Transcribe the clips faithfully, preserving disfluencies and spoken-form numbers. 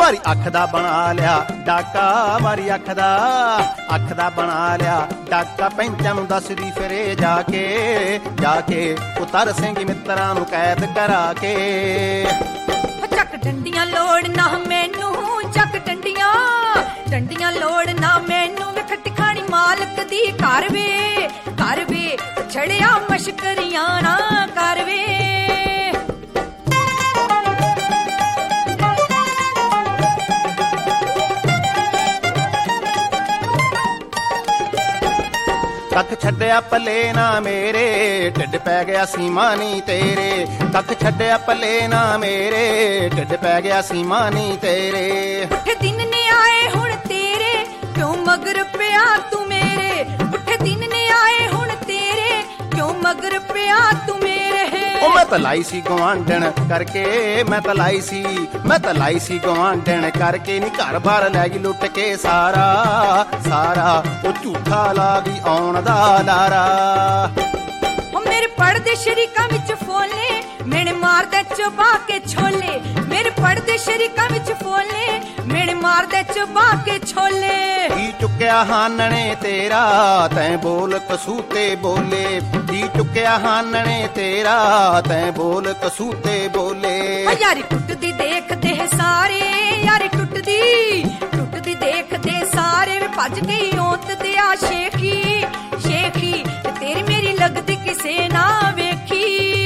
ਮਾਰੀ ਅੱਖ ਦਾ ਬਣਾ ਲਿਆ ਡਾਕਾ, ਮਾਰੀ ਅੱਖ ਦਾ ਅੱਖ ਦਾ ਬਣਾ ਲਿਆ ਡਾਕਾ। ਪੈਂਚਾਂ ਨੂੰ ਦੱਸਦੀ ਫਿਰੇ ਜਾ ਕੇ ਜਾ ਕੇ ਉਤਰ ਸਿੰਘ ਮਿੱਤਰਾਂ ਨੂੰ ਕੈਦ ਕਰਾ ਕੇ। ਚੱਕ ਡੰਡੀਆਂ ਲੋੜ ਨਾ ਮੈਨੂੰ, ਚੱਕ ਡੰਡੀਆਂ ਡੰਡੀਆਂ ਲੋੜ ਨਾ ਮੈਨੂੰ, ਵੇਖ ਟਿਕਾਣੀ ਮਾਲਕ ਦੀ ਘਰ ਵੇ ਘਰ ਵੇ ਛੜਿਆ ਮਸ਼ਕਰੀਆਂ ਨਾ ਕਰ ਵੇ। ਕੱਖ ਛੱਡਿਆ ਪੱਲੇ ਨਾ ਮੇਰੇ, ਢਿੱਡ ਪੈ ਗਿਆ ਸੀਮਾ ਨੀ ਤੇਰੇ। ਕੱਖ ਛੱਡਿਆ ਪੱਲੇ ਨਾ ਮੇਰੇ, ਢਿੱਡ ਪੈ ਗਿਆ ਸੀਮਾ ਨੀ ਤੇਰੇ। ਉੱਠੇ ਦਿਨ ਨੇ ਆਏ ਹੁਣ ਤੇਰੇ, ਕਿਉਂ ਮਗਰ ਪਿਆ ਤੂੰ ਮੇਰੇ। ਉੱਠੇ ਦਿਨ ਨੇ ਆਏ ਹੁਣ ਤੇਰੇ, ਕਿਉਂ ਮਗਰ ਪਿਆ ਤੂੰ ਮੇਰੇ। ਉਹ ਮੈਂ ਤਾਂ ਲਾਈ ਸੀ ਗਵਾਂਢਣ ਕਰਕੇ, ਮੈਂ ਤਾਂ ਲਾਈ ਸੀ ਮੈਂ ਤਾਂ ਲਾਈ ਸੀ ਗਵਾਂਢਣ ਕਰਕੇ ਨੀ ਘਰ ਬਾਰ ਲੈ ਗਈ ਲੁੱਟ ਕੇ ਸਾਰਾ ਸਾਰਾ। ਉਹ ਝੂਠਾ ਲਾ ਗਈ ਆਉਣ ਦਾ ਲਾਰਾ। ਉਹ ਮੇਰੇ ਪੜਦੇ ਸ਼ਰੀਕਾਂ ਵਿੱਚ ਫੋਲੇ, ਮੇਰੇ ਮਾਰਦੇ ਚਬਾ ਕੇ ਛੋਲੇ। ਮੇਰੇ ਪੜਦੇ ਸ਼ਰੀਕਾਂ ਵਿੱਚ ਫੋਲੇ, ਮੇਰੇ ਮਾਰਦੇ ਚਬਾ ਕੇ ਛੋਲੇ। ਕੀ ਚੁੱਕਿਆ ਹਾਨਣੇ ਤੇਰਾ, ਤੈਂ ਬੋਲ ਕਸੂਤੇ ਬੋਲੇ। ਕੀ ਚੁੱਕਿਆ ਹਾਨਣੇ ਤੇਰਾ, ਤੈਂ ਬੋਲ ਕਸੂਤੇ ਬੋਲੇ। ਯਾਰੀ ਟੁੱਟਦੀ ਦੇਖਦੇ ਸਾਰੇ, ਯਾਰੀ ਟੁੱਟਦੀ ਟੁੱਟਦੀ ਦੇਖਦੇ ਸਾਰੇ। ਵੇ ਭੱਜ ਗਈ ਔਤ ਤੇ ਆ ਸ਼ੇਖੀ ਸ਼ੇਖੀ, ਤੇ ਤੇਰੀ ਮੇਰੀ ਲੱਗਦੀ ਕਿਸੇ ਨਾ ਵੇਖੀ।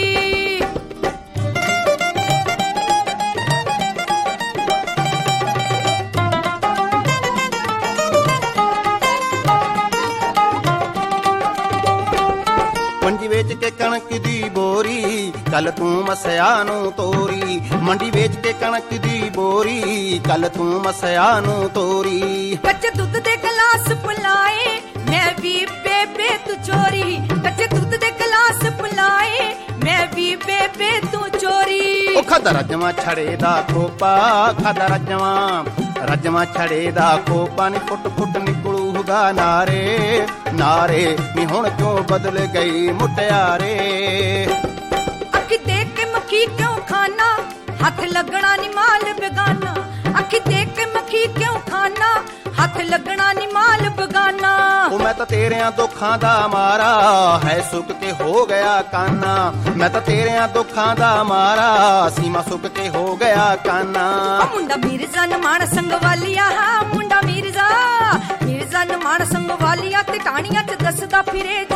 ਮੰਡੀ ਵੇਚ ਕੇ ਕਣਕ ਦੀ ਬੋਰੀ, ਕੱਲ ਤੂੰ ਮਸਿਆ ਨੂੰ ਤੋਰੀ। ਮੰਡੀ ਵੇਚ ਕੇ ਕਣਕ ਦੀ ਬੋਰੀ, ਕੱਲ ਤੂੰ ਮਸਿਆ ਨੂੰ ਤੋਰੀ। ਕੱਚੇ ਦੁੱਧ ਦੇ ਗਲਾਸ ਪਿਲਾਏ, ਮੈਂ ਵੀ ਬੇਬੇ ਤੂੰ ਚੋਰੀ। ਕੱਚੇ ਦੁੱਧ ਦੇ ਗਲਾਸ ਪਿਲਾਏ, ਮੈਂ ਵੀ ਬੇਬੇ ਤੂੰ ਚੋਰੀ। ਉਹ ਖਾਦਾ ਰਜਵਾ ਛੜੇ ਦਾ ਖੋਪਾ, ਖਾਦਾ ਰਜਵਾ ਰਜਵਾ ਛੜੇ ਦਾ ਖੋਪਾ। ਨੀ ਫੁੱਟ ਫੁੱਟ ਨਿਕਲੂਗਾ ਨਾਰੇ ਨਾਰੇ, ਨੀ ਹੁਣ ਕਿਉਂ ਬਦਲ ਗਈ ਮੁਟਿਆਰੇ। ਅੱਖੀ ਦੇਖ ਕੇ ਮੱਖੀ ਕਿਉਂ ਖਾਨਾ, ਹੱਥ ਲੱਗਣਾ ਨੀ ਮਾਲ ਬੇਗਾਨਾ। ਅੱਖੀ ਦੇਖ ਕੇ ਮੱਖੀ ਕਿਉਂ ਖਾਨਾ, ਹੱਥ ਲੱਗਣਾ ਨੀ ਮਾਲ ਬੇਗਾਨਾ। ਉਹ ਮੈਂ ਤਾਂ ਤੇਰਿਆਂ ਦੁੱਖਾਂ ਦਾ ਮਾਰਾ, ਹੈ ਸੁੱਕ ਕੇ ਹੋ ਗਿਆ ਕਾਨਾ। ਮੈਂ ਤਾਂ ਤੇਰਿਆਂ ਦੁੱਖਾਂ ਦਾ ਮਾਰਾ, ਸੀਮਾ ਸੁੱਕ ਕੇ ਹੋ ਗਿਆ ਕਾਨਾ। ਉਹ ਮੁੰਡਾ ਮਿਰਜ਼ਾ ਨਮਾਨ ਸੰਗ ਵਾਲੀਆ, ਮੁੰਡਾ ਮਿਰਜ਼ਾ ਮਿਰਜ਼ਾ ਨਮਾਨ ਸੰਗ ਵਾਲੀਆ। ਤੇ ਟਾਣੀਆਂ ਚ ਦੱਸਦਾ ਫਿਰੇ